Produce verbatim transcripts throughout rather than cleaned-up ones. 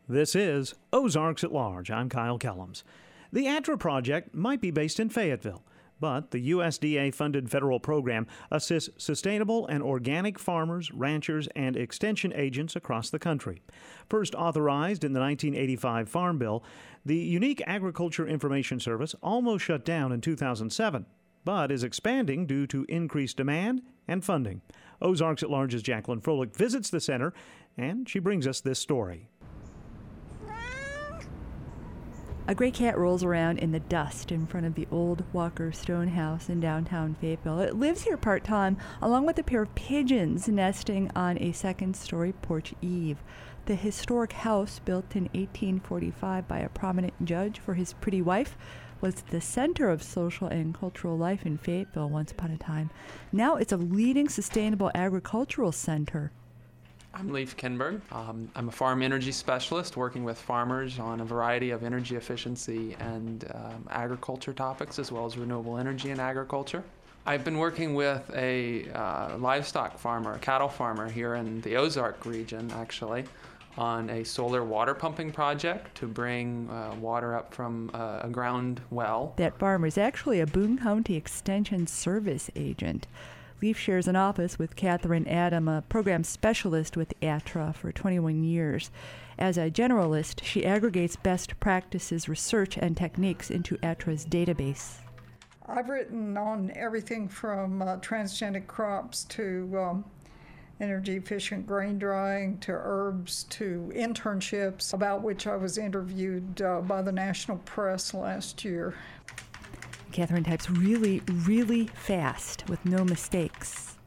This is Ozarks at Large. I'm Kyle Kellums. The ATTRA project might be based in Fayetteville, but the U S D A-funded federal program assists sustainable and organic farmers, ranchers, and extension agents across the country. First authorized in the nineteen eighty-five Farm Bill, the unique Agriculture Information Service almost shut down in two thousand seven, but is expanding due to increased demand and funding. Ozarks at Large's Jacqueline Froelich visits the center, and she brings us this story. A gray cat rolls around in the dust in front of the old Walker Stone House in downtown Fayetteville. It lives here part-time, along with a pair of pigeons nesting on a second-story porch eave. The historic house, built in eighteen forty-five by a prominent judge for his pretty wife, was the center of social and cultural life in Fayetteville once upon a time. Now it's a leading sustainable agricultural center. I'm Leif Kinberg. Um, I'm a farm energy specialist working with farmers on a variety of energy efficiency and um, agriculture topics, as well as renewable energy and agriculture. I've been working with a uh, livestock farmer, a cattle farmer here in the Ozark region, actually, on a solar water pumping project to bring uh, water up from uh, a ground well. That farmer is actually a Boone County Extension Service agent. Leif shares an office with Catherine Adam, a program specialist with ATTRA for twenty-one years. As a generalist, she aggregates best practices, research, and techniques into ATTRA's database. I've written on everything from uh, transgenic crops to um, energy-efficient grain drying to herbs to internships, about which I was interviewed uh, by the national press last year. Catherine types really, really fast with no mistakes.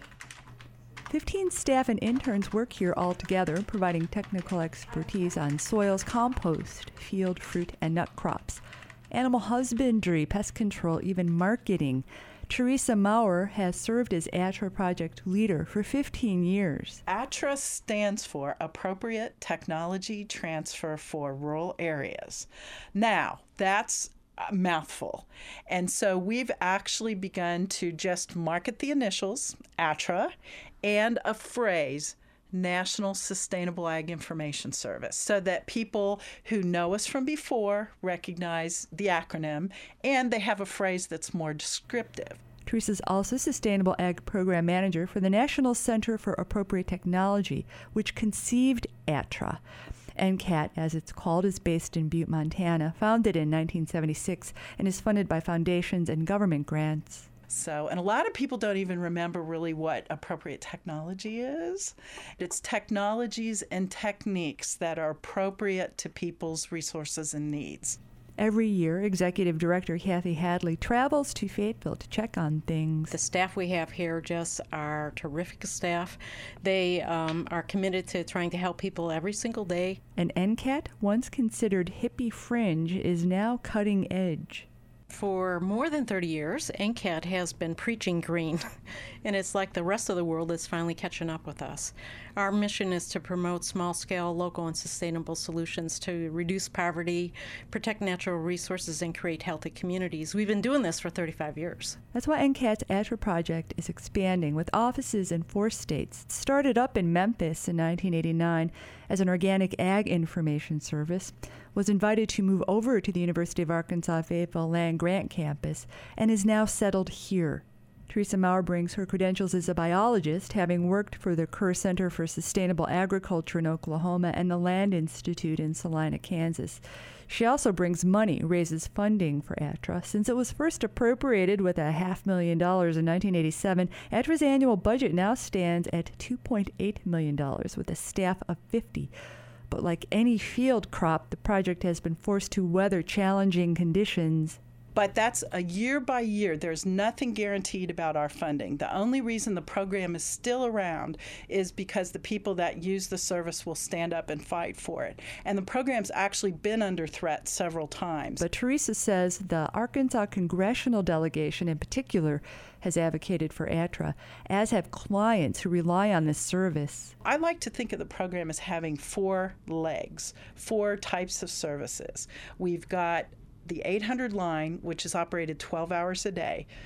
Fifteen staff and interns work here all together, providing technical expertise on soils, compost, field, fruit, and nut crops, animal husbandry, pest control, even marketing. Teresa Maurer has served as ATTRA project leader for fifteen years. ATTRA stands for Appropriate Technology Transfer for Rural Areas. Now, that's a mouthful. And so we've actually begun to just market the initials, ATTRA, and a phrase, National Sustainable Ag Information Service, so that people who know us from before recognize the acronym, and they have a phrase that's more descriptive. Teresa's also Sustainable Ag Program Manager for the National Center for Appropriate Technology, which conceived ATTRA. N C A T, as it's called, is based in Butte, Montana, founded in nineteen seventy-six, and is funded by foundations and government grants. So, and a lot of people don't even remember really what appropriate technology is. It's technologies and techniques that are appropriate to people's resources and needs. Every year, Executive Director Kathy Hadley travels to Fayetteville to check on things. The staff we have here just are terrific staff. They um, are committed to trying to help people every single day. An N C A T, once considered hippie fringe, is now cutting edge. For more than thirty years, N C A T has been preaching green, and it's like the rest of the world is finally catching up with us. Our mission is to promote small-scale, local, and sustainable solutions to reduce poverty, protect natural resources, and create healthy communities. We've been doing this for thirty-five years. That's why N C A T's ATTRA project is expanding with offices in four states. It started up in Memphis in nineteen eighty-nine as an organic ag information service, was invited to move over to the University of Arkansas Fayetteville Land Grant campus, and is now settled here. Teresa Maurer brings her credentials as a biologist, having worked for the Kerr Center for Sustainable Agriculture in Oklahoma and the Land Institute in Salina, Kansas. She also brings money, raises funding for ATTRA. Since it was first appropriated with a half million dollars in nineteen eighty-seven, ATTRA's annual budget now stands at two point eight million dollars with a staff of fifty. But like any field crop, the project has been forced to weather challenging conditions. But that's a year by year. There's nothing guaranteed about our funding. The only reason the program is still around is because the people that use the service will stand up and fight for it. And the program's actually been under threat several times. But Teresa says the Arkansas congressional delegation in particular has advocated for ATTRA, as have clients who rely on this service. I like to think of the program as having four legs, four types of services. We've got the eight hundred line, which is operated twelve hours a day,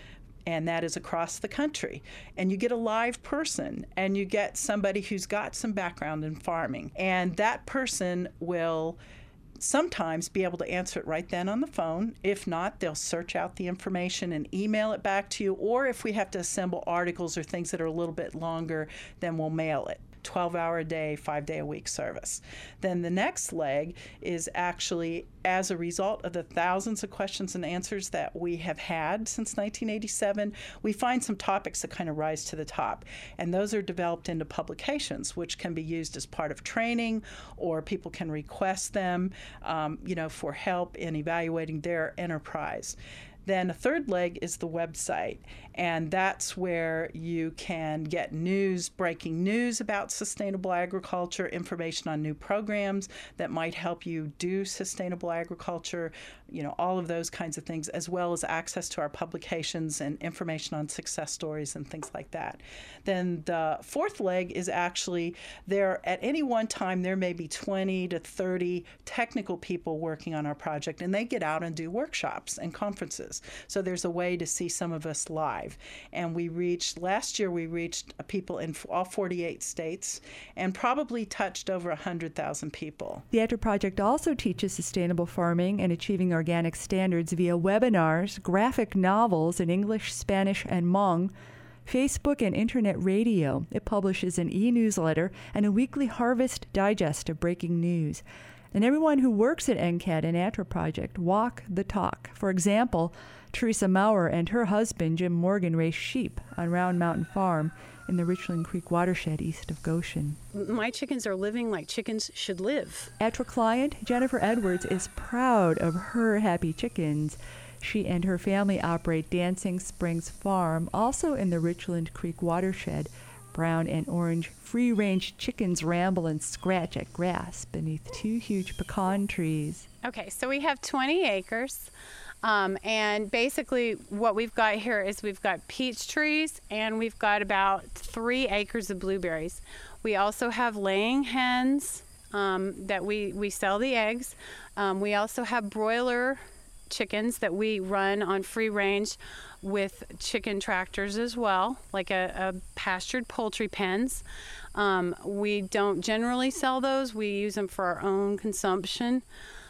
and that is across the country. And you get a live person, and you get somebody who's got some background in farming, and that person will sometimes be able to answer it right then on the phone. If not, they'll search out the information and email it back to you, or if we have to assemble articles or things that are a little bit longer, then we'll mail it. twelve hour a day, five day a week service. Then the next leg is actually as a result of the thousands of questions and answers that we have had since nineteen eighty-seven, we find some topics that kind of rise to the top. And those are developed into publications, which can be used as part of training, or people can request them, um, you know, for help in evaluating their enterprise. Then a third leg is the website, and that's where you can get news, breaking news about sustainable agriculture, information on new programs that might help you do sustainable agriculture, you know, all of those kinds of things, as well as access to our publications and information on success stories and things like that. Then the fourth leg is actually there at any one time there may be twenty to thirty technical people working on our project, and they get out and do workshops and conferences. So there's a way to see some of us live. And we reached, last year we reached people in all forty-eight states and probably touched over one hundred thousand people. The ATTRA Project also teaches sustainable farming and achieving organic standards via webinars, graphic novels in English, Spanish, and Hmong, Facebook and internet radio. It publishes an e-newsletter and a weekly Harvest Digest of breaking news. And everyone who works at NCAT and ATTRA Project walk the talk. For example, Teresa Maurer and her husband, Jim Morgan, raise sheep on Round Mountain Farm in the Richland Creek watershed east of Goshen. My chickens are living like chickens should live. ATTRA client Jennifer Edwards is proud of her happy chickens. She and her family operate Dancing Springs Farm, also in the Richland Creek watershed. Brown and orange free-range chickens ramble and scratch at grass beneath two huge pecan trees. Okay, so we have twenty acres. Um, and basically what we've got here is we've got peach trees, and we've got about three acres of blueberries. We also have laying hens um, that we, we sell the eggs. Um, we also have broiler chickens that we run on free range with chicken tractors as well, like a, a pastured poultry pens. Um, we don't generally sell those. We use them for our own consumption.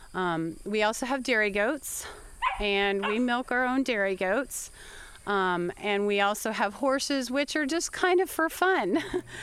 Um, we also have dairy goats, and we milk our own dairy goats. Um, and we also have horses, which are just kind of for fun.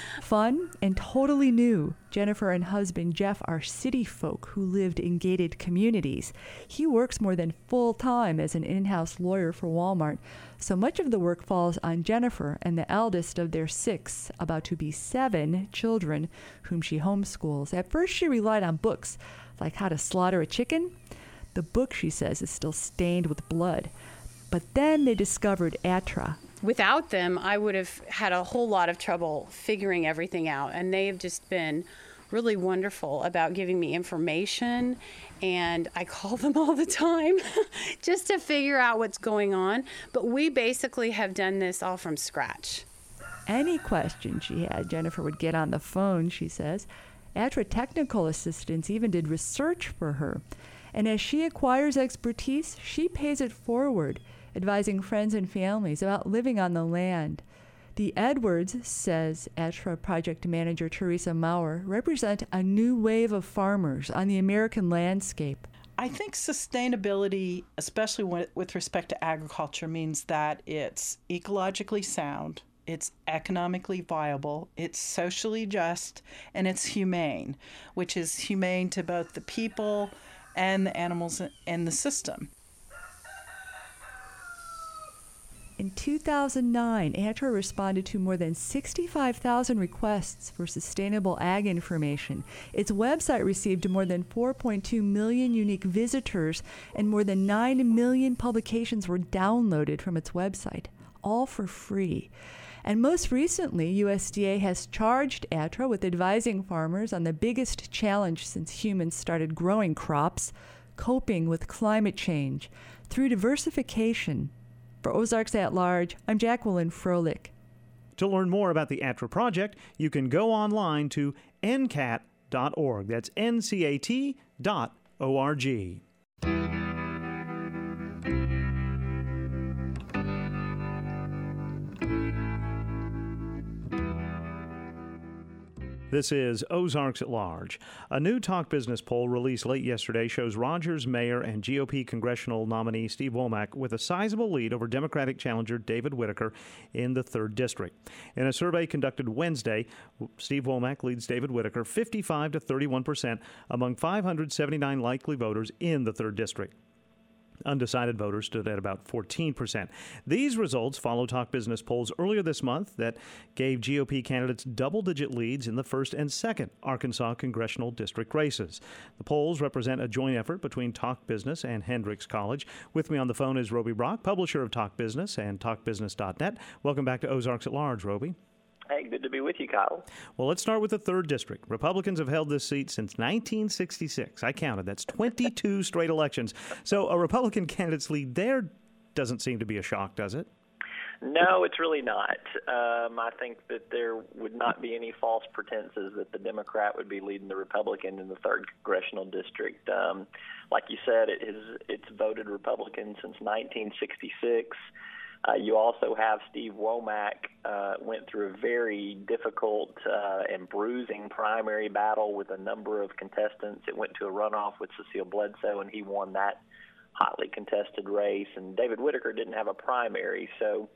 Fun and totally new. Jennifer and husband Jeff are city folk who lived in gated communities. He works more than full-time as an in-house lawyer for Walmart, so much of the work falls on Jennifer and the eldest of their six, about to be seven, children, whom she homeschools. At first she relied on books, like How to Slaughter a Chicken. The book, she says, is still stained with blood. But then they discovered ATTRA. Without them, I would have had a whole lot of trouble figuring everything out. And they have just been really wonderful about giving me information. And I call them all the time just to figure out what's going on. But we basically have done this all from scratch. Any question she had, Jennifer would get on the phone, she says. ATTRA technical assistants even did research for her. And as she acquires expertise, she pays it forward, advising friends and families about living on the land. The Edwards, says ATTRA project manager Teresa Maurer, represent a new wave of farmers on the American landscape. I think sustainability, especially with respect to agriculture, means that it's ecologically sound, it's economically viable, it's socially just, and it's humane, which is humane to both the people and the animals and the system. In two thousand nine, ATTRA responded to more than sixty-five thousand requests for sustainable ag information. Its website received more than four point two million unique visitors, and more than nine million publications were downloaded from its website, all for free. And most recently, U S D A has charged ATTRA with advising farmers on the biggest challenge since humans started growing crops, coping with climate change through diversification. For Ozarks at Large, I'm Jacqueline Froelich. To learn more about the ATTRA project, you can go online to N C A T dot org. That's N C A T dot O R G. This is Ozarks at Large. A new Talk Business poll released late yesterday shows Rogers mayor and G O P congressional nominee Steve Womack with a sizable lead over Democratic challenger David Whitaker in the third District. In a survey conducted Wednesday, Steve Womack leads David Whitaker fifty-five to thirty-one percent among five hundred seventy-nine likely voters in the third District. Undecided voters stood at about fourteen percent. These results follow Talk Business polls earlier this month that gave G O P candidates double-digit leads in the first and second Arkansas congressional district races. The polls represent a joint effort between Talk Business and Hendrix College. With me on the phone is Roby Brock, publisher of Talk Business and talk business dot net. Welcome back to Ozarks at Large, Roby. Hey, good to be with you, Kyle. Well, let's start with the third District. Republicans have held this seat since nineteen sixty-six. I counted. That's twenty-two straight elections. So a Republican candidate's lead there doesn't seem to be a shock, does it? No, it's really not. Um, I think that there would not be any false pretenses that the Democrat would be leading the Republican in the third congressional district. Um, like you said, it is, it's voted Republican since nineteen sixty-six. Uh, you also have Steve Womack uh, went through a very difficult uh, and bruising primary battle with a number of contestants. It went to a runoff with Cecile Bledsoe, and he won that hotly contested race. And David Whitaker didn't have a primary, so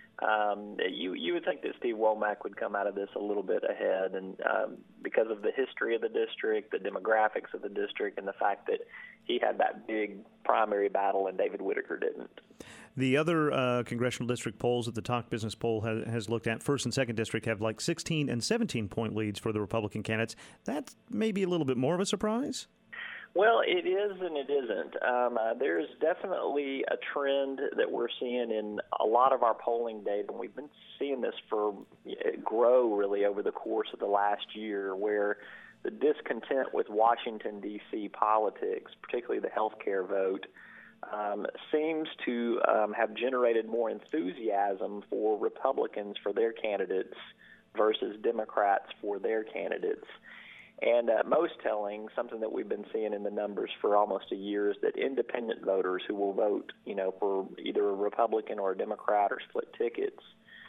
um, you you would think that Steve Womack would come out of this a little bit ahead. And um, because of the history of the district, the demographics of the district, and the fact that he had that big primary battle and David Whitaker didn't. The other uh, congressional district polls that the Talk Business poll has, has looked at, first and second district, have like sixteen and seventeen point leads for the Republican candidates. That's maybe a little bit more of a surprise? Well, it is and it isn't. Um, uh, there's definitely a trend that we're seeing in a lot of our polling data, and we've been seeing this for grow really over the course of the last year, where the discontent with Washington, D C politics, particularly the health care vote, Um, seems to um, have generated more enthusiasm for Republicans for their candidates versus Democrats for their candidates. And uh, most telling, something that we've been seeing in the numbers for almost a year, is that independent voters who will vote, you know, for either a Republican or a Democrat or split tickets,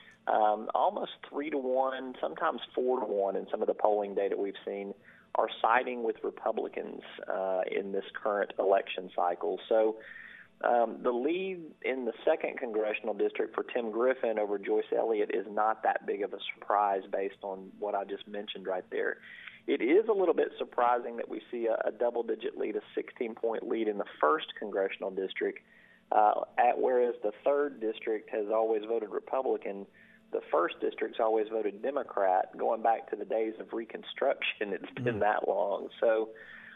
um, almost three to one, sometimes four to one in some of the polling data we've seen, are siding with Republicans uh, in this current election cycle. So um, the lead in the second congressional district for Tim Griffin over Joyce Elliott is not that big of a surprise based on what I just mentioned right there. It is a little bit surprising that we see a, a double-digit lead, a sixteen-point lead in the first congressional district, uh, at, whereas the third district has always voted Republican. The first district's always voted Democrat. Going back to the days of Reconstruction, it's been mm. that long. So,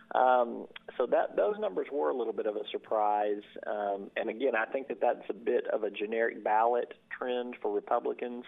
um, so that those numbers were a little bit of a surprise. Um, and again, I think that that's a bit of a generic ballot trend for Republicans,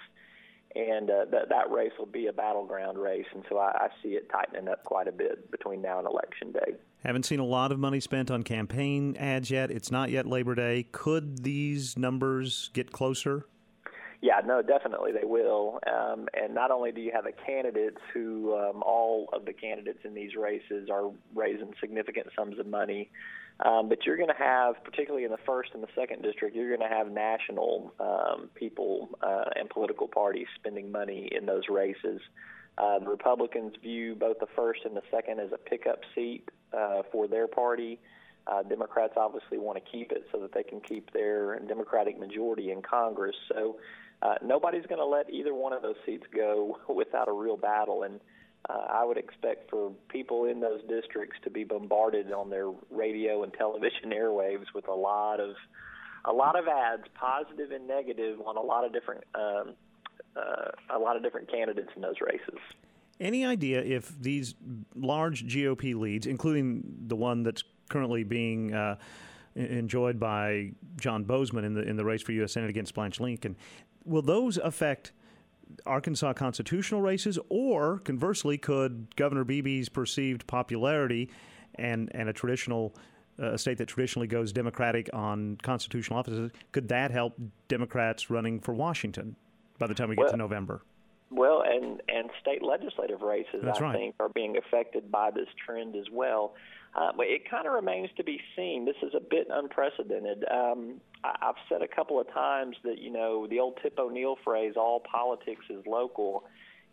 and uh, that that race will be a battleground race. And so I, I see it tightening up quite a bit between now and Election Day. Haven't seen a lot of money spent on campaign ads yet. It's not yet Labor Day. Could these numbers get closer? Yeah, no, definitely they will. Um, and not only do you have the candidates who, um, all of the candidates in these races are raising significant sums of money, um, but you're going to have, particularly in the first and the second district, you're going to have national um, people uh, and political parties spending money in those races. Uh, the Republicans view both the first and the second as a pickup seat uh, for their party. Uh, Democrats obviously want to keep it so that they can keep their Democratic majority in Congress. So uh, nobody's going to let either one of those seats go without a real battle. And uh, I would expect for people in those districts to be bombarded on their radio and television airwaves with a lot of a lot of ads, positive and negative, on a lot of different um, uh, a lot of different candidates in those races. Any idea if these large G O P leads, including the one that's currently being uh, enjoyed by John Bozeman in the in the race for U S Senate against Blanche Lincoln, will those affect Arkansas constitutional races, or conversely, could Governor Beebe's perceived popularity and and a traditional uh, state that traditionally goes Democratic on constitutional offices, could that help Democrats running for Washington by the time we get well, to November? Well, and, and state legislative races, That's I right. think, are being affected by this trend as well. Uh, but it kind of remains to be seen. This is a bit unprecedented. Um, I, I've said a couple of times that, you know, the old Tip O'Neill phrase, all politics is local,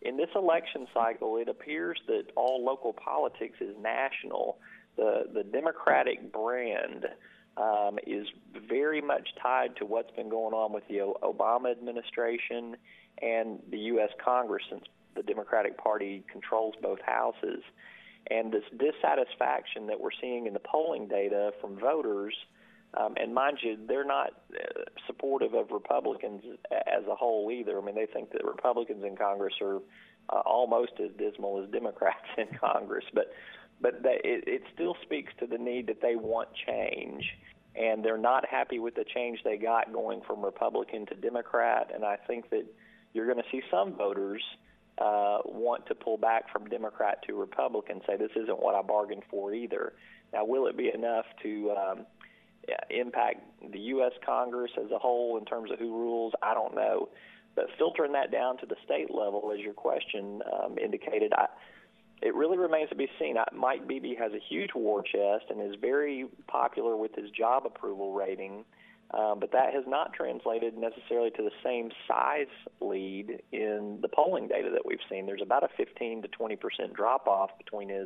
in this election cycle, it appears that all local politics is national. The the Democratic brand um, is very much tied to what's been going on with the Obama administration and the U S Congress, since the Democratic Party controls both houses. And this dissatisfaction that we're seeing in the polling data from voters, um, and mind you, they're not uh, supportive of Republicans as a whole either. I mean, they think that Republicans in Congress are uh, almost as dismal as Democrats in Congress. But but they, it, it still speaks to the need that they want change, and they're not happy with the change they got going from Republican to Democrat. And I think that you're going to see some voters uh, want to pull back from Democrat to Republican, say this isn't what I bargained for either. Now, will it be enough to um, impact the U S Congress as a whole in terms of who rules? I don't know. But filtering that down to the state level, as your question um, indicated, I, it really remains to be seen. I, Mike Beebe has a huge war chest and is very popular with his job approval rating. Um, but that has not translated necessarily to the same size lead in the polling data that we've seen. There's about a fifteen to twenty percent drop-off between his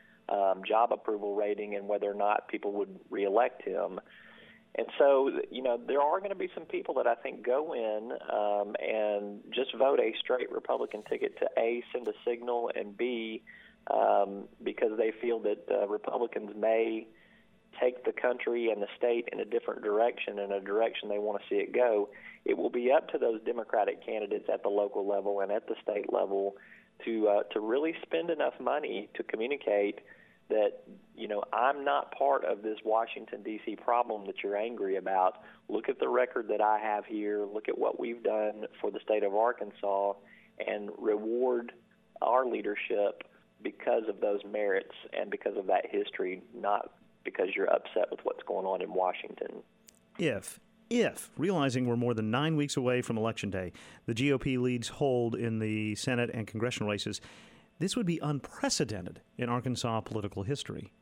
um, job approval rating and whether or not people would reelect him. And so, you know, there are going to be some people that I think go in um, and just vote a straight Republican ticket to, A, send a signal, and B, um, because they feel that uh, Republicans may take the country and the state in a different direction, in a direction they want to see it go. It will be up to those Democratic candidates at the local level and at the state level to uh, to really spend enough money to communicate that, you know, I'm not part of this Washington, D C problem that you're angry about. Look at the record that I have here. Look at what we've done for the state of Arkansas, and reward our leadership because of those merits and because of that history, not because you're upset with what's going on in Washington. If, if, realizing we're more than nine weeks away from Election Day, the G O P leads hold in the Senate and congressional races, this would be unprecedented in Arkansas political history.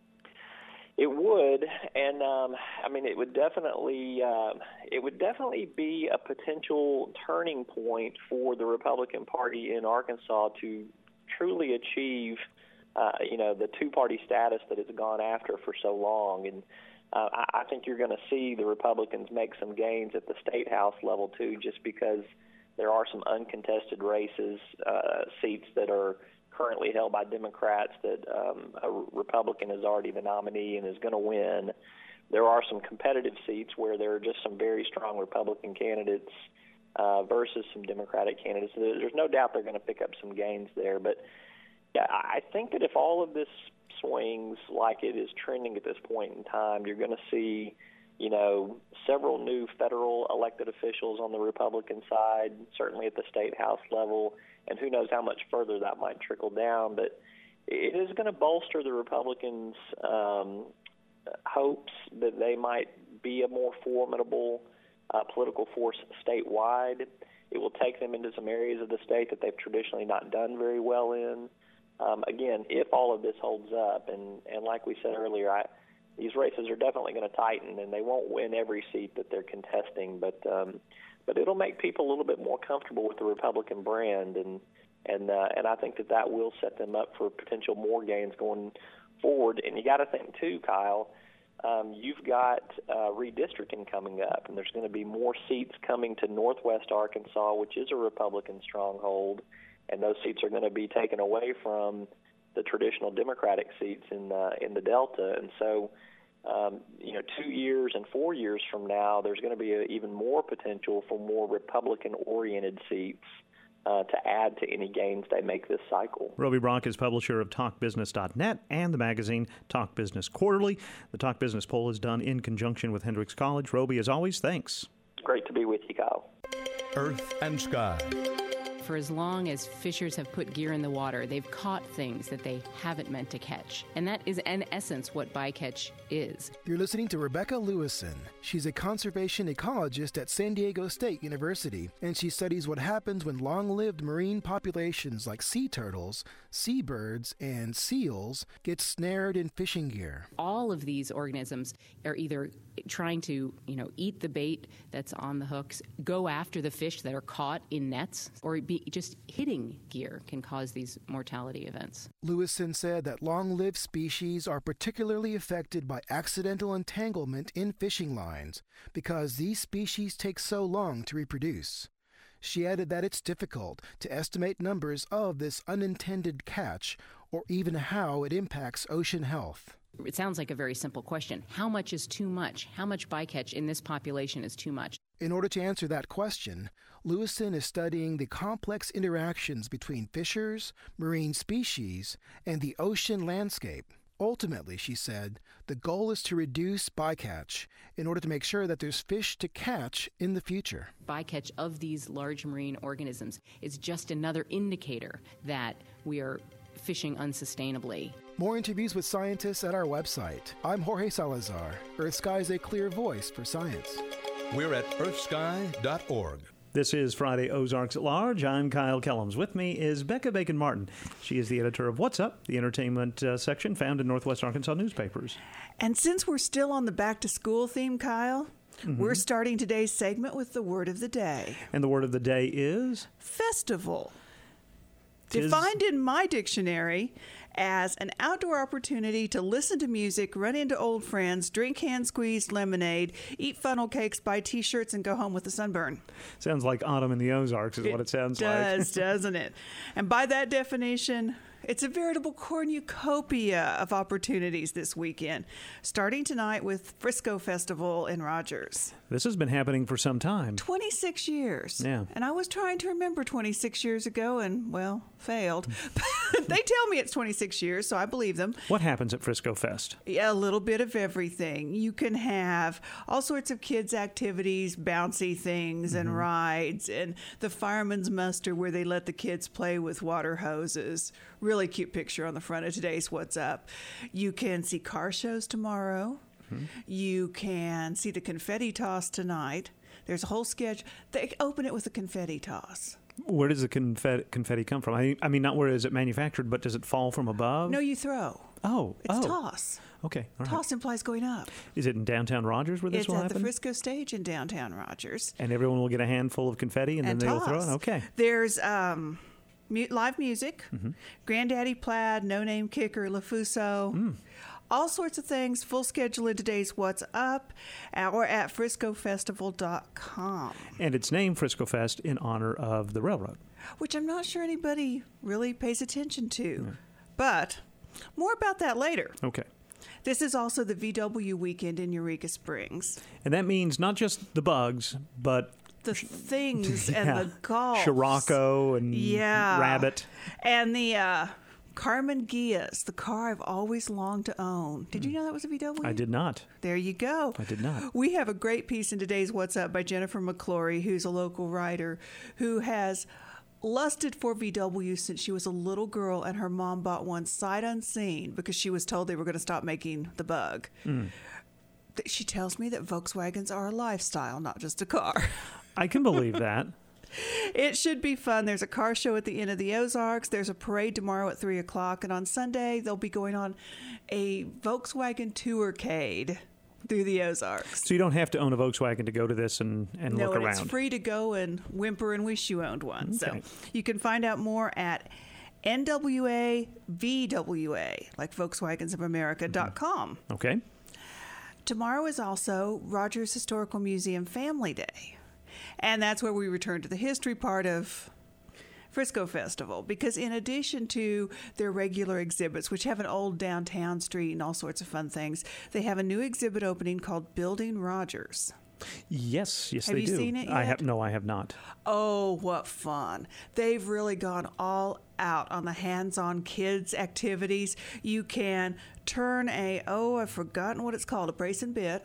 It would, and um, I mean, it would definitely, uh, it would definitely be a potential turning point for the Republican Party in Arkansas to truly achieve Uh, you know, the two-party status that it's gone after for so long. And uh, I, I think you're going to see the Republicans make some gains at the state house level, too, just because there are some uncontested races, uh, seats that are currently held by Democrats that um, a Republican is already the nominee and is going to win. There are some competitive seats where there are just some very strong Republican candidates uh, versus some Democratic candidates. There's no doubt they're going to pick up some gains there, but yeah, I think that if all of this swings like it is trending at this point in time, you're going to see, you know, several new federal elected officials on the Republican side, certainly at the state house level, and who knows how much further that might trickle down. But it is going to bolster the Republicans' um, hopes that they might be a more formidable uh, political force statewide. It will take them into some areas of the state that they've traditionally not done very well in. Um, again, if all of this holds up, and, and like we said earlier, I, these races are definitely going to tighten, and they won't win every seat that they're contesting, but um, but it'll make people a little bit more comfortable with the Republican brand, and and uh, and I think that that will set them up for potential more gains going forward. And you got to think too, Kyle, um, you've got uh, redistricting coming up, and there's going to be more seats coming to Northwest Arkansas, which is a Republican stronghold. And those seats are going to be taken away from the traditional Democratic seats in uh, in the Delta. And so, um, you know, two years and four years from now, there's going to be a, even more potential for more Republican-oriented seats uh, to add to any gains they make this cycle. Roby Brock is publisher of talk business dot net and the magazine Talk Business Quarterly. The Talk Business poll is done in conjunction with Hendrix College. Roby, as always, thanks. Great to be with you, Kyle. Earth and Sky. For as long as fishers have put gear in the water, they've caught things that they haven't meant to catch. And that is, in essence, what bycatch is. You're listening to Rebecca Lewison. She's a conservation ecologist at San Diego State University, and she studies what happens when long-lived marine populations like sea turtles, seabirds, and seals get snared in fishing gear. All of these organisms are either trying to, you know, eat the bait that's on the hooks, go after the fish that are caught in nets, or be just hitting gear can cause these mortality events. Lewison said that long-lived species are particularly affected by accidental entanglement in fishing lines because these species take so long to reproduce. She added that it's difficult to estimate numbers of this unintended catch or even how it impacts ocean health. It sounds like a very simple question. How much is too much? How much bycatch in this population is too much? In order to answer that question, Lewison is studying the complex interactions between fishers, marine species, and the ocean landscape. Ultimately, she said, the goal is to reduce bycatch in order to make sure that there's fish to catch in the future. Bycatch of these large marine organisms is just another indicator that we are fishing unsustainably. More interviews with scientists at our website. I'm Jorge Salazar. Earth Sky is a clear voice for science. We're at earth sky dot org. This is Friday Ozarks at Large. I'm Kyle Kellums. With me is Becca Bacon-Martin. She is the editor of What's Up, the entertainment uh, section found in Northwest Arkansas newspapers. And since we're still on the back-to-school theme, Kyle, mm-hmm. we're starting today's segment with the word of the day. And the word of the day is? Festival. Tis... Defined in my dictionary as an outdoor opportunity to listen to music, run into old friends, drink hand-squeezed lemonade, eat funnel cakes, buy T-shirts, and go home with a sunburn. Sounds like autumn in the Ozarks is it what it sounds does, like. It does, doesn't it? And by that definition, it's a veritable cornucopia of opportunities this weekend, starting tonight with Frisco Festival in Rogers. This has been happening for some time. twenty-six years. Yeah. And I was trying to remember twenty-six years ago and, well, failed. They tell me it's twenty-six years, so I believe them. What happens at Frisco Fest? Yeah, a little bit of everything. You can have all sorts of kids' activities, bouncy things, and mm-hmm. rides, and the fireman's muster where they let the kids play with water hoses. Really cute picture on the front of today's What's Up. You can see car shows tomorrow. Mm-hmm. You can see the confetti toss tonight. There's a whole sketch. They open it with a confetti toss. Where does the confetti, confetti come from? I, I mean, not where is it manufactured, but does it fall from above? No, you throw. Oh, It's oh. toss. Okay, all right. Toss implies going up. Is it in downtown Rogers where this it's will happen? happen? It's at the Frisco stage in downtown Rogers. And everyone will get a handful of confetti and, and then toss. they'll throw it? Okay. There's um, mu- live music, mm-hmm. Granddaddy Plaid, No Name Kicker, LaFuso. Mm. All sorts of things. Full schedule in today's What's Up or at frisco festival dot com. And it's named Frisco Fest in honor of the railroad. Which I'm not sure anybody really pays attention to. Yeah. But more about that later. Okay. This is also the V W weekend in Eureka Springs. And that means not just the bugs, but the things yeah. and the golf. Scirocco and yeah. rabbit. And the uh, Carmen Gias, the car I've always longed to own. Did you know that was a V W? I did not. There you go. I did not. We have a great piece in today's What's Up by Jennifer McClory, who's a local writer who has lusted for V W since she was a little girl, and her mom bought one sight unseen because she was told they were going to stop making the Bug. Mm. She tells me that Volkswagens are a lifestyle, not just a car. I can believe that. It should be fun. There's a car show at the end of the Ozarks. There's a parade tomorrow at three o'clock. And on Sunday, they'll be going on a Volkswagen tourcade through the Ozarks. So you don't have to own a Volkswagen to go to this and, and no, look and around. No, it's free to go and whimper and wish you owned one. Okay. So you can find out more at N W A V W A, like Volkswagens of America dot com. Mm-hmm. Okay. Tomorrow is also Rogers Historical Museum Family Day. And that's where we return to the history part of Frisco Festival, because in addition to their regular exhibits, which have an old downtown street and all sorts of fun things, they have a new exhibit opening called Building Rogers. Yes, yes, have they you do. Seen it yet? I have no, I have not. Oh, what fun. They've really gone all out on the hands-on kids activities. You can turn a, oh, I've forgotten what it's called, a brace and bit.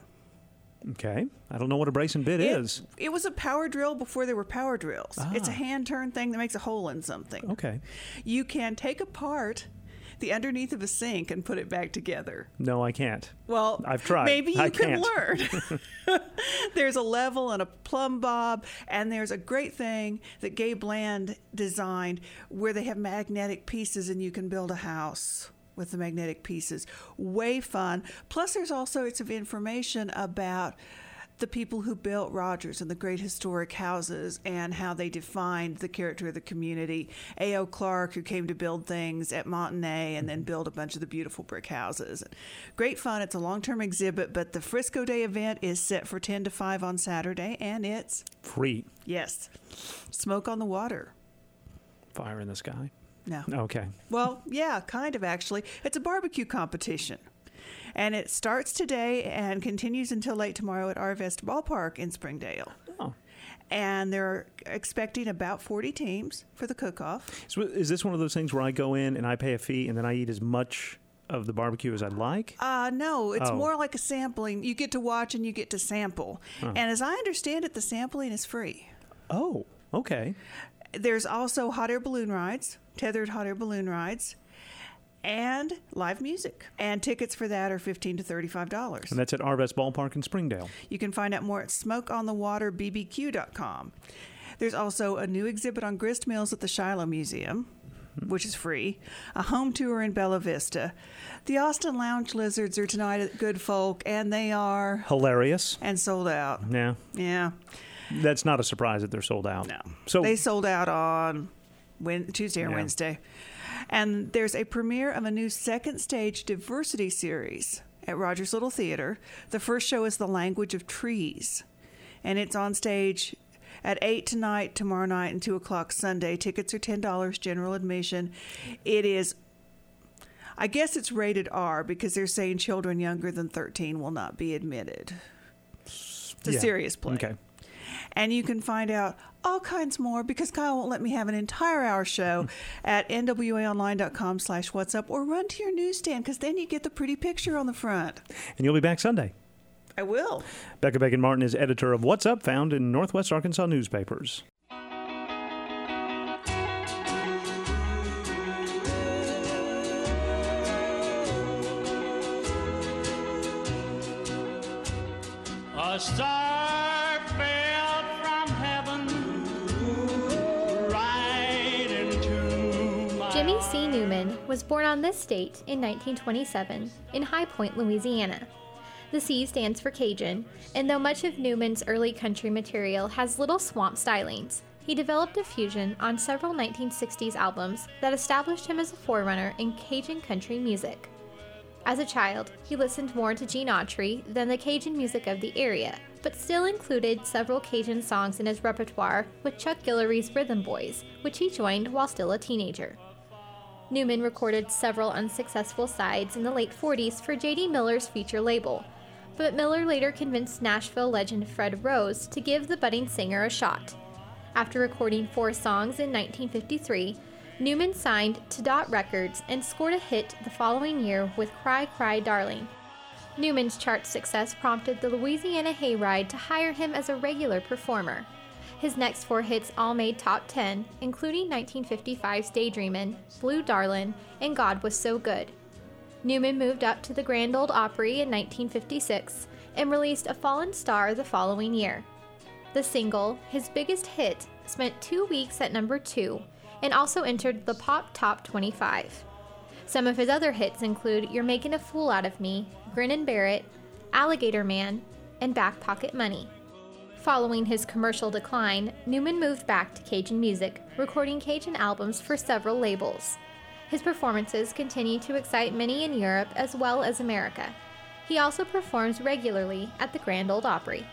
Okay. I don't know what a brace and bit it, is. It was a power drill before there were power drills. Ah. It's a hand-turn thing that makes a hole in something. Okay. You can take apart the underneath of a sink and put it back together. No, I can't. Well, I've tried. Maybe you I can can't. learn. There's a level and a plumb bob, and there's a great thing that Gabe Bland designed where they have magnetic pieces and you can build a house with the magnetic pieces. Way fun. Plus, there's all sorts of information about the people who built Rogers and the great historic houses and how they defined the character of the community. A O. Clark, who came to build things at Montenay and then build a bunch of the beautiful brick houses. Great fun. It's a long-term exhibit, but the Frisco Day event is set for ten to five on Saturday, and it's free. Yes. Smoke on the water. Fire in the sky? No. Okay. Well, yeah, kind of actually. It's a barbecue competition. And it starts today and continues until late tomorrow at Arvest Ballpark in Springdale. Oh. And they're expecting about forty teams for the cook-off. So is this one of those things where I go in and I pay a fee and then I eat as much of the barbecue as I'd like? Uh, no, it's oh. more like a sampling. You get to watch and you get to sample. Huh. And as I understand it, the sampling is free. Oh, okay. There's also hot air balloon rides, tethered hot air balloon rides, and live music. And tickets for that are fifteen to thirty-five dollars. And that's at Arvest Ballpark in Springdale. You can find out more at smoke on the water b b q dot com. There's also a new exhibit on grist mills at the Shiloh Museum, which is free, a home tour in Bella Vista. The Austin Lounge Lizards are tonight at Good Folk, and they are... hilarious. And sold out. Yeah. Yeah. That's not a surprise that they're sold out. No. So they sold out on Wed- Tuesday or yeah. Wednesday. And there's a premiere of a new second stage diversity series at Rogers Little Theater. The first show is The Language of Trees, and it's on stage at eight tonight, tomorrow night, and two o'clock Sunday. Tickets are ten dollars, general admission. It is, I guess it's rated R because they're saying children younger than thirteen will not be admitted. It's a yeah. serious play. Okay. And you can find out all kinds more because Kyle won't let me have an entire hour show at n w a online dot com slash what's up, or run to your newsstand because then you get the pretty picture on the front. And you'll be back Sunday. I will. Becca Bacon Martin is editor of What's Up, found in Northwest Arkansas newspapers. A star fell from heaven right into my Jimmy C. Newman was born on this date in nineteen twenty-seven in High Point, Louisiana. The C stands for Cajun, and though much of Newman's early country material has little swamp stylings, he developed a fusion on several nineteen sixties albums that established him as a forerunner in Cajun country music. As a child, he listened more to Gene Autry than the Cajun music of the area, but still included several Cajun songs in his repertoire with Chuck Guillory's Rhythm Boys, which he joined while still a teenager. Newman recorded several unsuccessful sides in the late forties for J D Miller's feature label, but Miller later convinced Nashville legend Fred Rose to give the budding singer a shot. After recording four songs in nineteen fifty-three, Newman signed to Dot Records and scored a hit the following year with Cry Cry Darling. Newman's chart success prompted the Louisiana Hayride to hire him as a regular performer. His next four hits all made top ten, including nineteen fifty-five's Daydreamin', Blue Darlin', and God Was So Good. Newman moved up to the Grand Ole Opry in nineteen fifty-six and released A Fallen Star the following year. The single, his biggest hit, spent two weeks at number two and also entered the Pop Top twenty-five. Some of his other hits include You're Making a Fool Out of Me, Grin and Bear It, Alligator Man, and Back Pocket Money. Following his commercial decline, Newman moved back to Cajun music, recording Cajun albums for several labels. His performances continue to excite many in Europe as well as America. He also performs regularly at the Grand Ole Opry.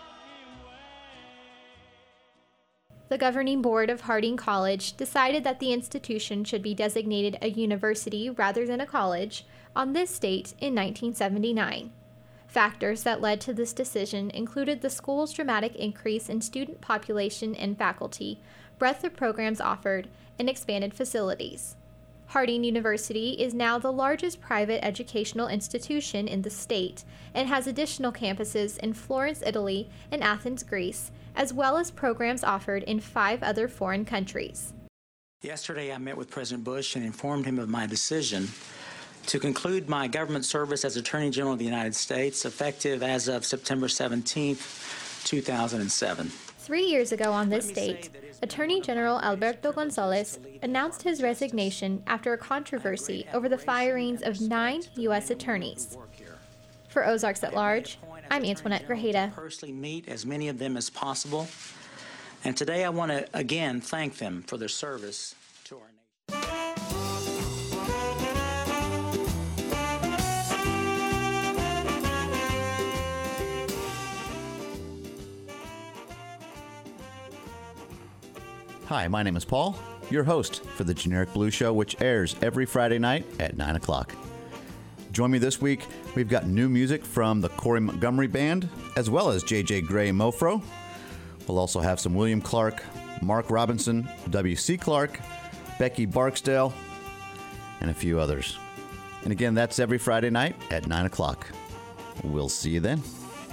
The governing board of Harding College decided that the institution should be designated a university rather than a college on this date in nineteen seventy-nine. Factors that led to this decision included the school's dramatic increase in student population and faculty, breadth of programs offered, and expanded facilities. Harding University is now the largest private educational institution in the state and has additional campuses in Florence, Italy, and Athens, Greece, as well as programs offered in five other foreign countries. Yesterday, I met with President Bush and informed him of my decision to conclude my government service as Attorney General of the United States, effective as of September seventeenth, two thousand seven. Three years ago on this date, Attorney General Alberto Gonzales announced his resignation after a controversy over the firings of nine U S attorneys. For Ozarks at Large, I'm Antoinette Grajeda. Personally meet as many of them as possible. And today I want to again thank them for their service to our nation. Hi, my name is Paul, your host for the Generic Blues Show, which airs every Friday night at nine o'clock. Join me this week. We've got new music from the Corey Montgomery Band, as well as J J Gray Mofro. We'll also have some William Clark, Mark Robinson, W C Clark, Becky Barksdale, and a few others. And again, that's every Friday night at nine o'clock. We'll see you then.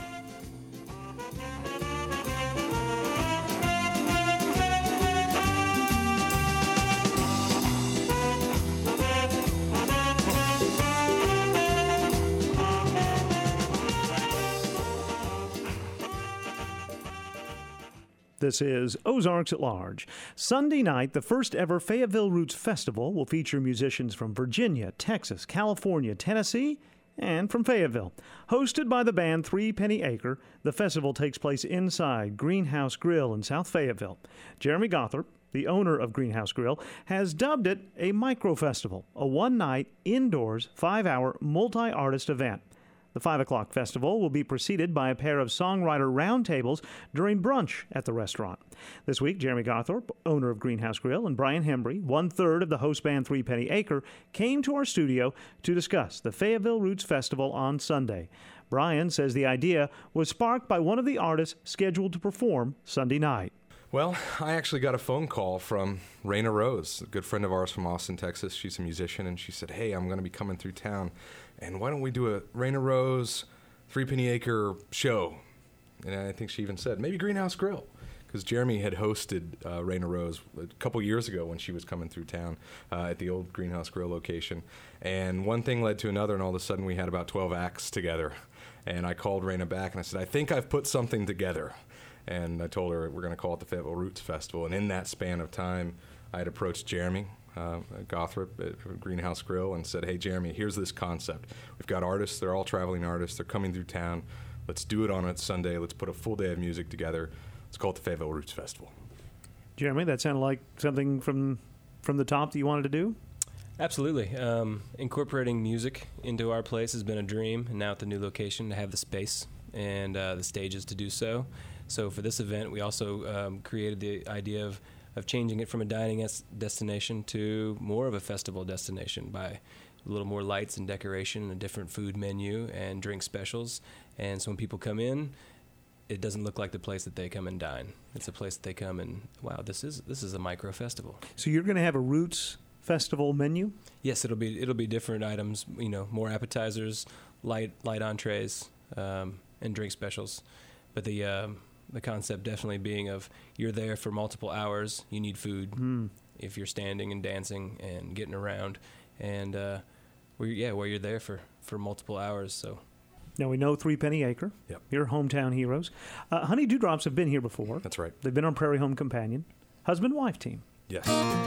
This is Ozarks at Large. Sunday night, the first ever Fayetteville Roots Festival will feature musicians from Virginia, Texas, California, Tennessee, and from Fayetteville. Hosted by the band Three Penny Acre, the festival takes place inside Greenhouse Grill in South Fayetteville. Jeremy Gothrop, the owner of Greenhouse Grill, has dubbed it a micro-festival, a one-night, indoors, five-hour, multi-artist event. The five o'clock festival will be preceded by a pair of songwriter roundtables during brunch at the restaurant. This week, Jeremy Gothrop, owner of Greenhouse Grill, and Brian Hembry, one-third of the host band Three Penny Acre, came to our studio to discuss the Fayetteville Roots Festival on Sunday. Brian says the idea was sparked by one of the artists scheduled to perform Sunday night. Well, I actually got a phone call from Raina Rose, a good friend of ours from Austin, Texas. She's a musician, and she said, hey, I'm going to be coming through town, and why don't we do a Raina Rose, Three Penny Acre show? And I think she even said, maybe Greenhouse Grill, because Jeremy had hosted uh, Raina Rose a couple years ago when she was coming through town uh, at the old Greenhouse Grill location. And one thing led to another, and all of a sudden we had about twelve acts together. And I called Raina back, and I said, I think I've put something together. And I told her we're going to call it the Fayetteville Roots Festival. And in that span of time, I had approached Jeremy uh, Gothrop at Greenhouse Grill and said, hey, Jeremy, here's this concept. We've got artists. They're all traveling artists. They're coming through town. Let's do it on a Sunday. Let's put a full day of music together. Let's call it the Fayetteville Roots Festival. Jeremy, that sounded like something from from the top that you wanted to do? Absolutely. Um, incorporating music into our place has been a dream, and now at the new location to have the space and uh, the stages to do so. So for this event, we also um, created the idea of, of changing it from a dining es- destination to more of a festival destination by a little more lights and decoration, a different food menu, and drink specials. And so when people come in, it doesn't look like the place that they come and dine. It's a place that they come and, wow, this is this is a micro festival. So you're going to have a Roots Festival menu? Yes, it'll be it'll be different items. You know, more appetizers, light light entrees, um, and drink specials. But the um, the concept definitely being of you're there for multiple hours. You need food. Mm. If you're standing and dancing and getting around, and uh, where yeah, where you're there for, for multiple hours. So. Now, we know Three Penny Acre. Yep. Your hometown heroes. Uh, Honey Dewdrops have been here before. That's right. They've been on Prairie Home Companion. Husband-wife team. Yes.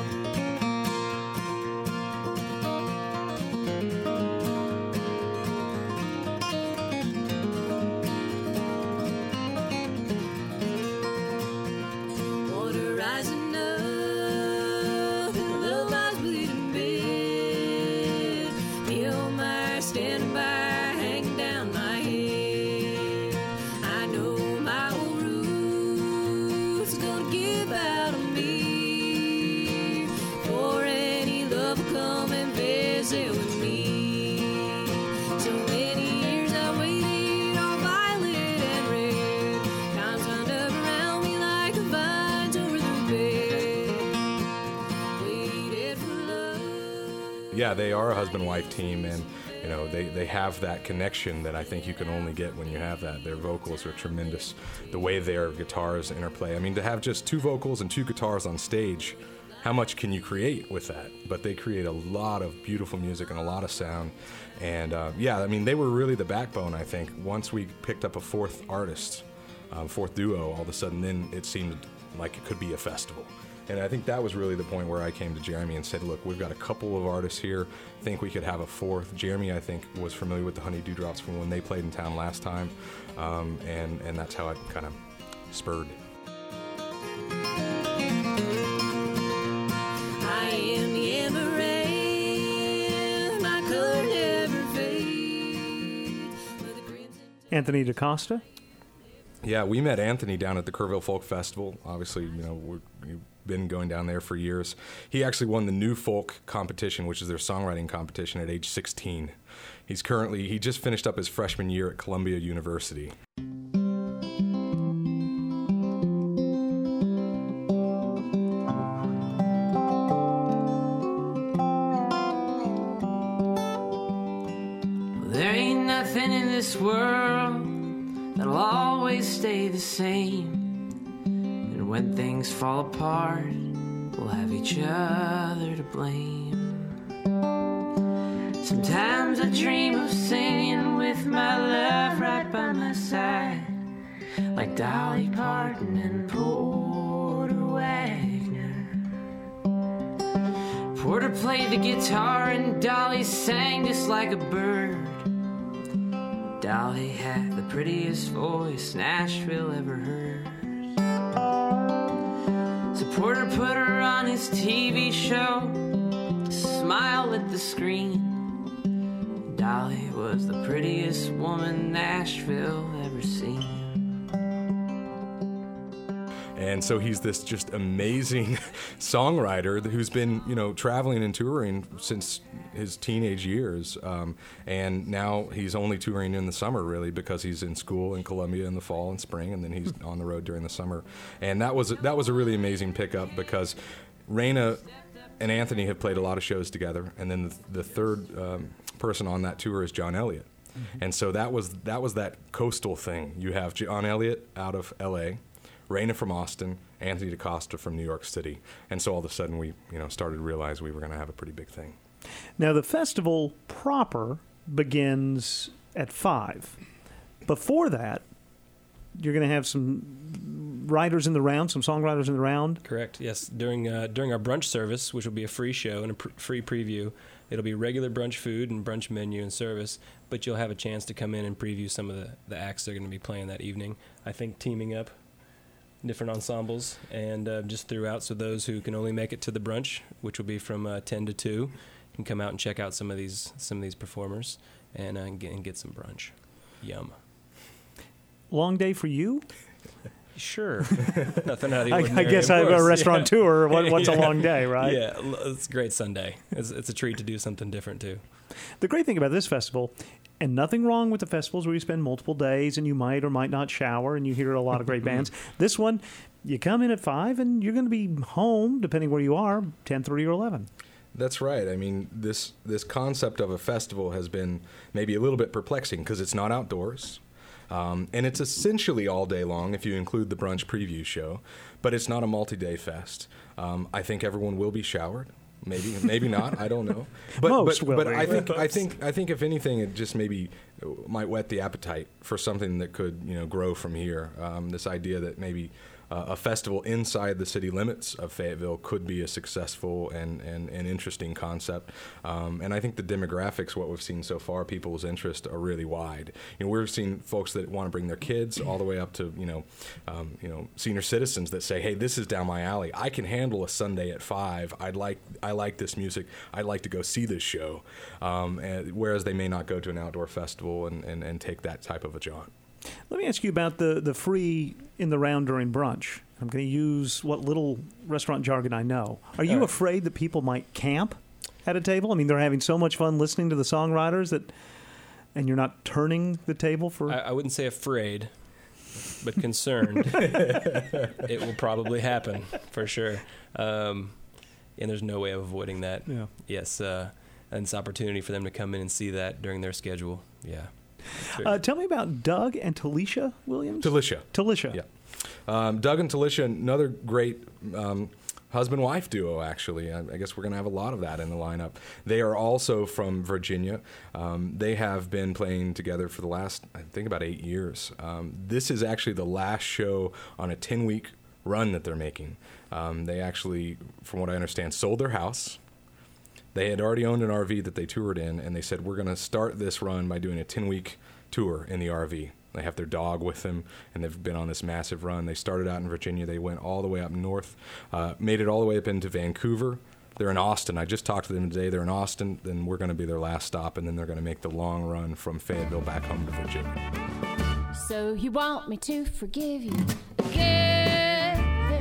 Yeah, they are a husband-wife team, and you know they, they have that connection that I think you can only get when you have that. Their vocals are tremendous. The way their guitars interplay. I mean, to have just two vocals and two guitars on stage, how much can you create with that? But they create a lot of beautiful music and a lot of sound. And uh, yeah, I mean, they were really the backbone, I think. Once we picked up a fourth artist, um, fourth duo, all of a sudden then it seemed like it could be a festival. And I think that was really the point where I came to Jeremy and said, look, we've got a couple of artists here. Think we could have a fourth. Jeremy, I think, was familiar with the Honey Dewdrops from when they played in town last time. Um, and, and that's how it kind of spurred. I am the ever rain, my color never fades. Anthony DaCosta? Yeah, we met Anthony down at the Kerrville Folk Festival. Obviously, you know, we're, we've been going down there for years. He actually won the New Folk competition, which is their songwriting competition, at age sixteen. He's currently, he just finished up his freshman year at Columbia University. There ain't nothing in this world that'll always stay the same. And when things fall apart, we'll have each other to blame. Sometimes I dream of singing with my love right by my side, like Dolly Parton and Porter Wagner. Porter played the guitar and Dolly sang just like a bird. Dolly had the prettiest voice Nashville ever heard. So Porter put her on his T V show, smiled at the screen. Dolly was the prettiest woman Nashville ever seen. And so he's this just amazing songwriter who's been, you know, traveling and touring since his teenage years. Um, and now he's only touring in the summer, really, because he's in school in Columbia in the fall and spring, and then he's on the road during the summer. And that was that was a really amazing pickup because Raina and Anthony have played a lot of shows together, and then the, the third um, person on that tour is John Elliott. Mm-hmm. And so that was that was that coastal thing. You have John Elliott out of L A, Raina from Austin, Anthony DaCosta from New York City. And so all of a sudden we, you know, started to realize we were going to have a pretty big thing. Now, the festival proper begins at five. Before that, you're going to have some writers in the round, some songwriters in the round. Correct, yes. During uh, during our brunch service, which will be a free show and a pr- free preview, it'll be regular brunch food and brunch menu and service, but you'll have a chance to come in and preview some of the, the acts they're going to be playing that evening. I think teaming up different ensembles and uh, just throughout, so those who can only make it to the brunch, which will be from uh, ten to two, can come out and check out some of these some of these performers and, uh, and, get, and get some brunch. Yum. Long day for you? Sure. Nothing out of the I, ordinary. I guess I'm a restaurateur. Yeah. What, what's yeah. a long day, right? Yeah, it's a great Sunday. It's, it's a treat to do something different, too. The great thing about this festival, and nothing wrong with the festivals where you spend multiple days and you might or might not shower and you hear a lot of great bands. This one, you come in at five and you're going to be home, depending where you are, ten thirty or eleven. That's right. I mean, this this concept of a festival has been maybe a little bit perplexing because it's not outdoors. Um, and it's essentially all day long if you include the brunch preview show, but it's not a multi-day fest. Um, I think everyone will be showered. Maybe, maybe not. I don't know. But Most but, will but be. I think I think I think if anything, it just maybe might whet the appetite for something that could, you know, grow from here. Um, this idea that maybe uh, a festival inside the city limits of Fayetteville could be a successful and, and, and interesting concept. Um, and I think the demographics, what we've seen so far, people's interests are really wide. You know, we're seeing folks that want to bring their kids all the way up to, you know, um, you know, senior citizens that say, hey, this is down my alley. I can handle a Sunday at five. I'd like, I like this music. I'd like to go see this show. Um, and, whereas they may not go to an outdoor festival and, and, and take that type of a jaunt. Let me ask you about the, the free in the round during brunch. I'm going to use what little restaurant jargon I know. Are you right. afraid that people might camp at a table? I mean, they're having so much fun listening to the songwriters that, and you're not turning the table for... I, I wouldn't say afraid, but concerned. It will probably happen, for sure. Um, and there's no way of avoiding that. Yeah. Yes, uh, and it's an opportunity for them to come in and see that during their schedule. Yeah. Uh, tell me about Doug and Talisha Williams. Talisha. Talisha. Yeah. Um, Doug and Talisha, another great um, husband-wife duo, actually. I, I guess we're going to have a lot of that in the lineup. They are also from Virginia. Um, they have been playing together for the last, I think, about eight years. Um, this is actually the last show on a ten-week run that they're making. Um, they actually, from what I understand, sold their house. They had already owned an R V that they toured in, and they said, we're going to start this run by doing a ten-week tour in the R V. They have their dog with them, and they've been on this massive run. They started out in Virginia. They went all the way up north, uh, made it all the way up into Vancouver. They're in Austin. I just talked to them today. They're in Austin. Then we're going to be their last stop, and then they're going to make the long run from Fayetteville back home to Virginia. So you want me to forgive you again?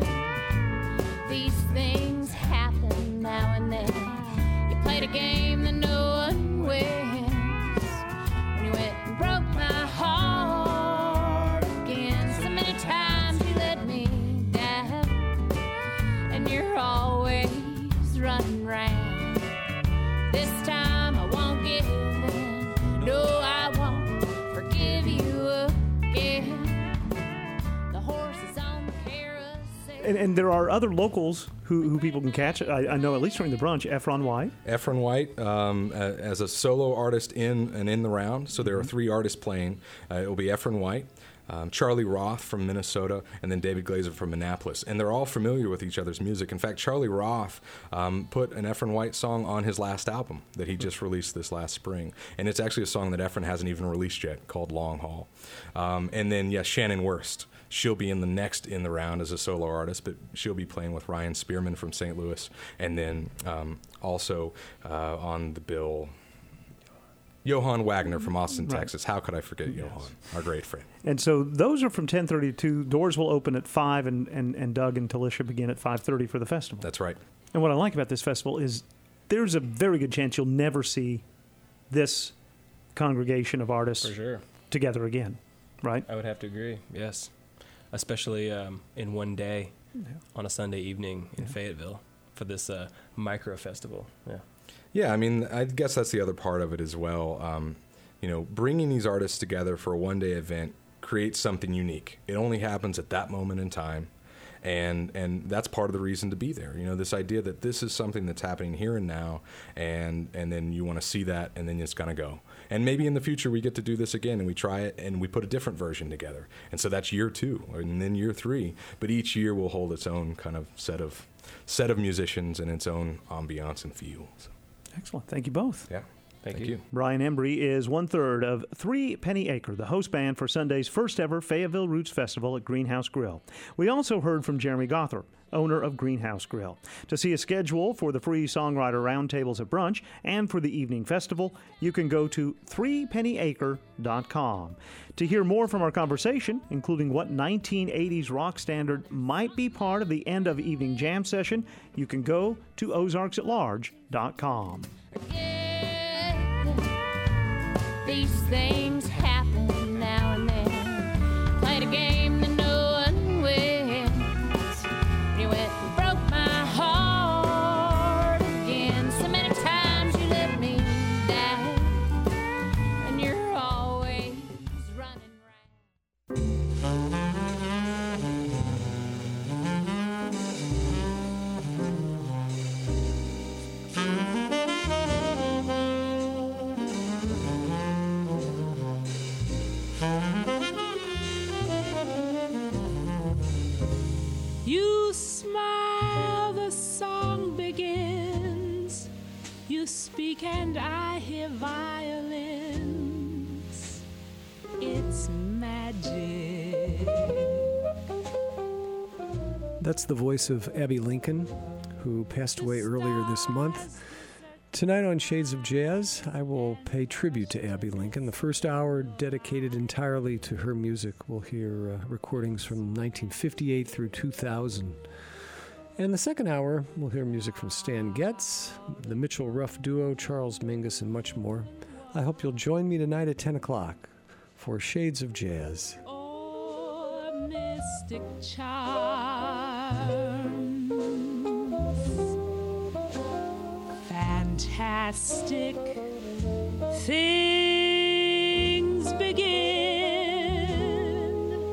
These things happen now and then. You played a game that no one wins. When you went and broke my heart again. So many times you let me down, and you're always running round. This time I won't give in. No, I won't forgive you again. The horse is on the carousel. And, and there are other locals who, who people can catch. I, I know at least during the brunch, Ephron White. Ephron White um, uh, as a solo artist in and in the round. So there are three artists playing. Uh, it will be Ephron White, Um, Charlie Roth from Minnesota, and then David Glazer from Minneapolis. And they're all familiar with each other's music. In fact, Charlie Roth um, put an Ephron White song on his last album that he just released this last spring. And it's actually a song that Ephron hasn't even released yet, called Long Haul. Um, and then, yes, Shannon Wurst. She'll be in the next in the round as a solo artist, but she'll be playing with Ryan Spearman from Saint Louis. And then um, also uh, on the bill, Johann Wagner from Austin, Right. Texas. How could I forget Yes. Johann, our great friend? And so those are from ten thirty to two. Doors will open at five, and, and, and Doug and Talisha begin at five thirty for the festival. That's right. And what I like about this festival is there's a very good chance you'll never see this congregation of artists For sure. together again, right? I would have to agree, yes. Especially um, in one day on a Sunday evening in Fayetteville for this uh, micro festival. Yeah. Yeah, I mean, I guess that's the other part of it as well. Um, you know, bringing these artists together for a one-day event creates something unique. It only happens at that moment in time, and and that's part of the reason to be there. You know, this idea that this is something that's happening here and now, and and then you want to see that, and then it's gonna go. And maybe in the future we get to do this again, and we try it, and we put a different version together. And so that's year two, and then year three. But each year will hold its own kind of set of set of musicians and its own ambiance and feel. So. Excellent. Thank you both. Yeah. Thank, Thank you. you. Brian Embry is one third of Three Penny Acre, the host band for Sunday's first ever Fayetteville Roots Festival at Greenhouse Grill. We also heard from Jeremy Gothard, owner of Greenhouse Grill. To see a schedule for the free songwriter roundtables at brunch and for the evening festival, you can go to three penny acre dot com. To hear more from our conversation, including what nineteen eighties rock standard might be part of the end of evening jam session, you can go to ozarks at large dot com. These things happen now and then. Played a game that no one wins. You went and broke my heart again. So many times you let me down, and you're always running You smile, the song begins. You speak and I hear violins. It's magic. That's the voice of Abby Lincoln, who passed away earlier this month. Tonight on Shades of Jazz, I will pay tribute to Abby Lincoln. The first hour dedicated entirely to her music. We'll hear uh, recordings from nineteen fifty-eight through two thousand. And the second hour, we'll hear music from Stan Getz, the Mitchell Ruff Duo, Charles Mingus, and much more. I hope you'll join me tonight at ten o'clock for Shades of Jazz. Oh, mystic charms. Fantastic things begin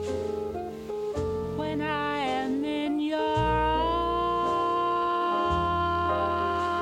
when I am in your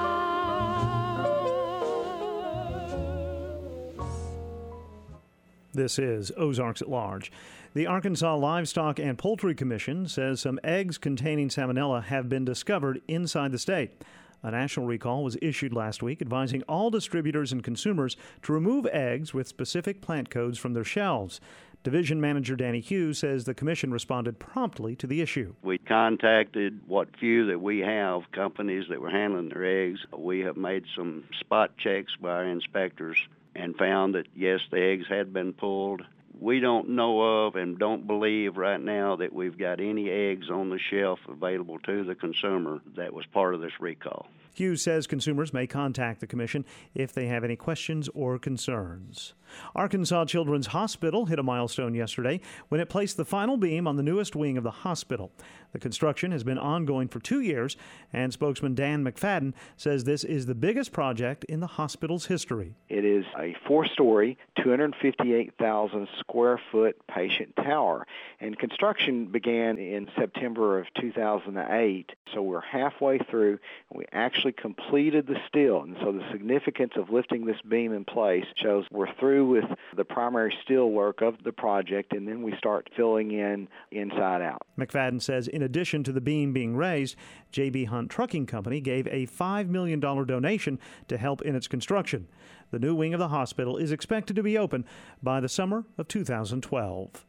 arms. This is Ozarks at Large. The Arkansas Livestock and Poultry Commission says some eggs containing salmonella have been discovered inside the state. A national recall was issued last week advising all distributors and consumers to remove eggs with specific plant codes from their shelves. Division Manager Danny Hughes says the commission responded promptly to the issue. We contacted what few that we have, companies that were handling their eggs. We have made some spot checks by our inspectors and found that, yes, the eggs had been pulled. We don't know of and don't believe right now that we've got any eggs on the shelf available to the consumer that was part of this recall. Hughes says consumers may contact the commission if they have any questions or concerns. Arkansas Children's Hospital hit a milestone yesterday when it placed the final beam on the newest wing of the hospital. The construction has been ongoing for two years, and spokesman Dan McFadden says this is the biggest project in the hospital's history. It is a four-story, two hundred fifty-eight thousand square foot patient tower, and construction began in September of two thousand eight, so we're halfway through, and we actually completed the steel, and so the significance of lifting this beam in place shows we're through with the primary steel work of the project, and then we start filling in inside out. McFadden says in addition to the beam being raised, J B. Hunt Trucking Company gave a five million dollars donation to help in its construction. The new wing of the hospital is expected to be open by the summer of two thousand twelve.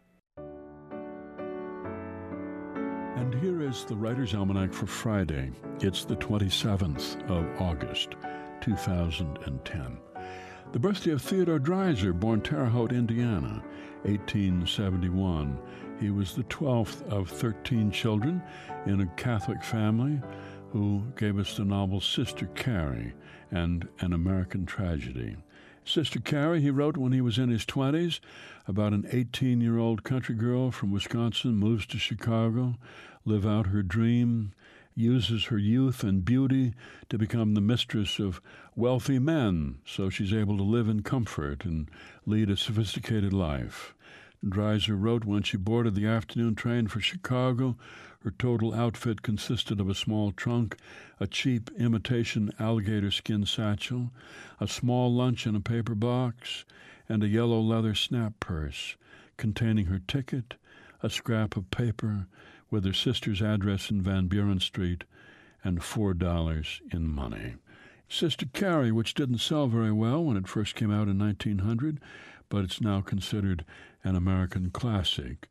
And here is the Writer's Almanac for Friday. It's the twenty-seventh of August, two thousand ten. The birthday of Theodore Dreiser, born Terre Haute, Indiana, eighteen seventy-one. He was the twelfth of thirteen children in a Catholic family who gave us the novel Sister Carrie and An American Tragedy. Sister Carrie, he wrote when he was in his twenties, about an eighteen-year-old country girl from Wisconsin moves to Chicago, live out her dream, uses her youth and beauty to become the mistress of wealthy men, so she's able to live in comfort and lead a sophisticated life. Dreiser wrote when she boarded the afternoon train for Chicago, her total outfit consisted of a small trunk, a cheap imitation alligator skin satchel, a small lunch in a paper box, and a yellow leather snap purse containing her ticket, a scrap of paper with her sister's address in Van Buren Street, and four dollars in money. Sister Carrie, which didn't sell very well when it first came out in nineteen hundred, but it's now considered an American classic.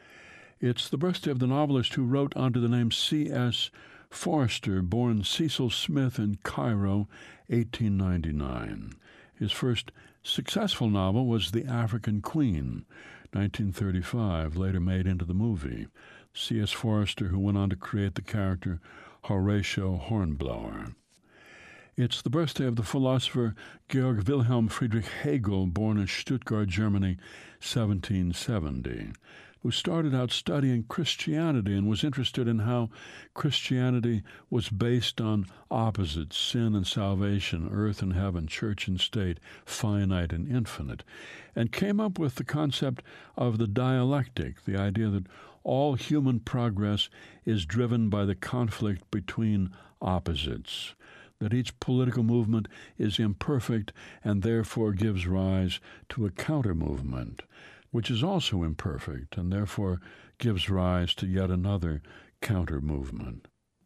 It's the birthday of the novelist who wrote under the name C S Forster, born Cecil Smith in Cairo, eighteen ninety-nine. His first successful novel was The African Queen, nineteen thirty-five, later made into the movie. C S Forster, who went on to create the character Horatio Hornblower. It's the birthday of the philosopher Georg Wilhelm Friedrich Hegel, born in Stuttgart, Germany, seventeen seventy, who started out studying Christianity and was interested in how Christianity was based on opposites, sin and salvation, earth and heaven, church and state, finite and infinite, and came up with the concept of the dialectic, the idea that all human progress is driven by the conflict between opposites, that each political movement is imperfect and therefore gives rise to a counter-movement, which is also imperfect and therefore gives rise to yet another counter-movement.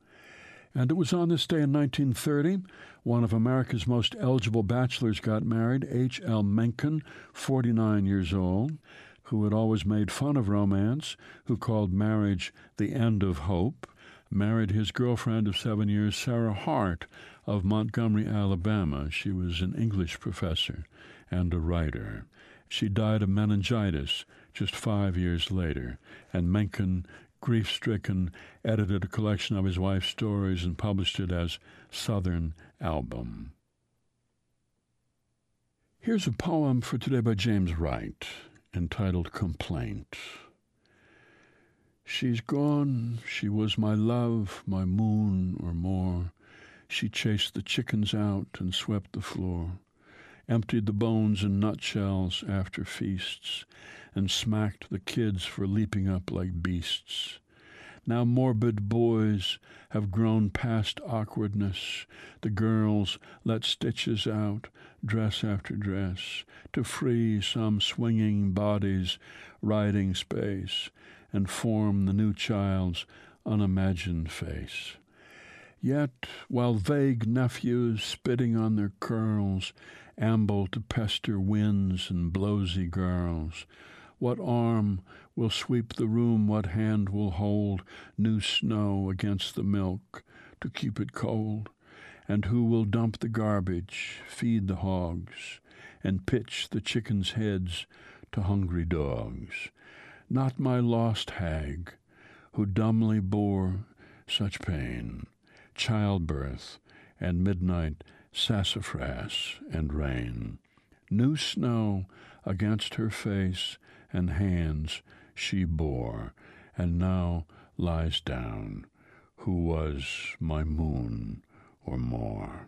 And it was on this day in nineteen thirty, one of America's most eligible bachelors got married, H L Mencken, forty-nine years old, who had always made fun of romance, who called marriage the end of hope, married his girlfriend of seven years, Sarah Hart, of Montgomery, Alabama. She was an English professor and a writer. She died of meningitis just five years later, and Mencken, grief-stricken, edited a collection of his wife's stories and published it as Southern Album. Here's a poem for today by James Wright, entitled Complaint. She's gone, she was my love, my moon or more. She chased the chickens out and swept the floor, emptied the bones and nutshells after feasts, and smacked the kids for leaping up like beasts. Now morbid boys have grown past awkwardness. The girls let stitches out, dress after dress, to free some swinging bodies, riding space, and form the new child's unimagined face. Yet, while vague nephews, spitting on their curls, amble to pester winds and blowsy girls, what arm will sweep the room, what hand will hold new snow against the milk to keep it cold? And who will dump the garbage, feed the hogs, and pitch the chickens' heads to hungry dogs? Not my lost hag, who dumbly bore such pain, childbirth and midnight sassafras and rain. New snow against her face and hands she bore, and now lies down, who was my moon or more.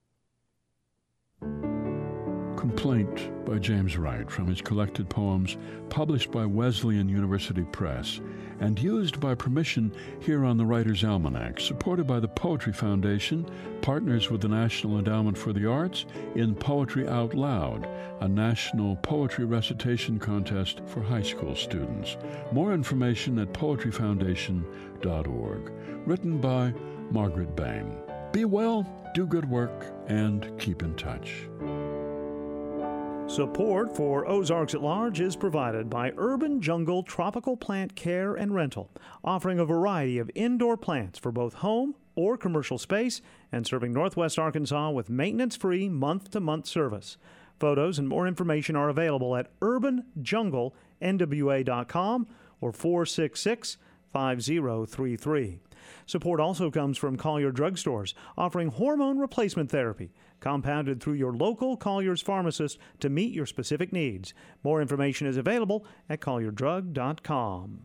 Complaint by James Wright from his collected poems published by Wesleyan University Press and used by permission here on the Writer's Almanac, supported by the Poetry Foundation, partners with the National Endowment for the Arts in Poetry Out Loud, a national poetry recitation contest for high school students. More information at poetry foundation dot org. Written by Margaret Bain. Be well, do good work, and keep in touch. Support for Ozarks at Large is provided by Urban Jungle Tropical Plant Care and Rental, offering a variety of indoor plants for both home or commercial space and serving Northwest Arkansas with maintenance-free month-to-month service. Photos and more information are available at urban jungle N W A dot com or four six six, five zero three three. Support also comes from Collier Drug Stores, offering hormone replacement therapy, compounded through your local Collier's pharmacist to meet your specific needs. More information is available at collier drug dot com.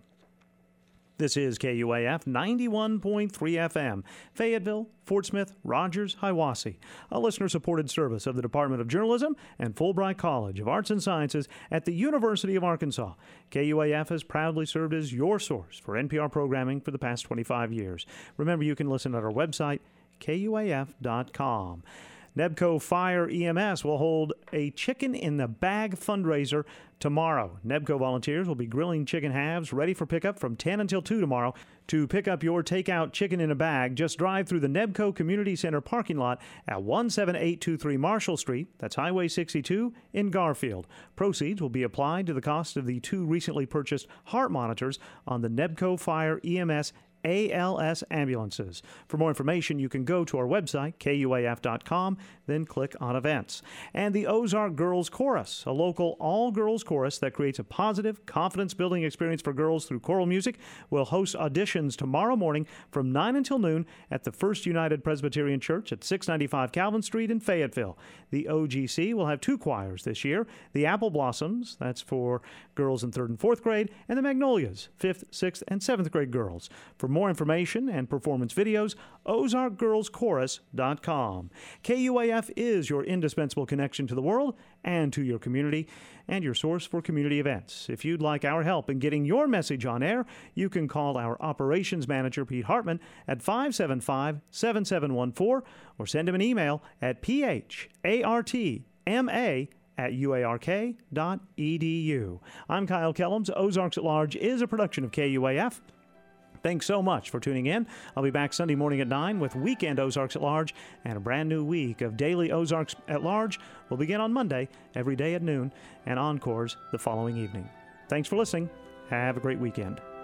This is K U A F ninety-one point three F M, Fayetteville, Fort Smith, Rogers, Hiwassee, a listener-supported service of the Department of Journalism and Fulbright College of Arts and Sciences at the University of Arkansas. K U A F has proudly served as your source for N P R programming for the past twenty-five years. Remember, you can listen at our website, K U A F dot com. Nebco Fire E M S will hold a Chicken in the Bag fundraiser tomorrow. Nebco volunteers will be grilling chicken halves ready for pickup from ten until two tomorrow. To pick up your takeout chicken in a bag, just drive through the Nebco Community Center parking lot at one seven eight two three Marshall Street, that's Highway sixty-two, in Garfield. Proceeds will be applied to the cost of the two recently purchased heart monitors on the Nebco Fire E M S A L S ambulances. For more information, you can go to our website, K U A F dot com, then click on Events. And the Ozark Girls Chorus, a local all-girls chorus that creates a positive, confidence-building experience for girls through choral music, will host auditions tomorrow morning from nine until noon at the First United Presbyterian Church at six ninety-five Calvin Street in Fayetteville. The O G C will have two choirs this year, the Apple Blossoms, that's for girls in third and fourth grade, and the Magnolias, fifth, sixth, and seventh grade girls. For more information and performance videos, ozark girls chorus dot com. K U A F is your indispensable connection to the world and to your community, and your source for community events. If you'd like our help in getting your message on air, you can call our operations manager, Pete Hartman, at five seven five, seven seven one four, or send him an email at p h a r t m a at u a r k dot e d u. I'm Kyle Kellums. Ozarks at Large is a production of K U A F. Thanks so much for tuning in. I'll be back Sunday morning at nine with Weekend Ozarks at Large, and a brand new week of Daily Ozarks at Large will begin on Monday, every day at noon, and encores the following evening. Thanks for listening. Have a great weekend.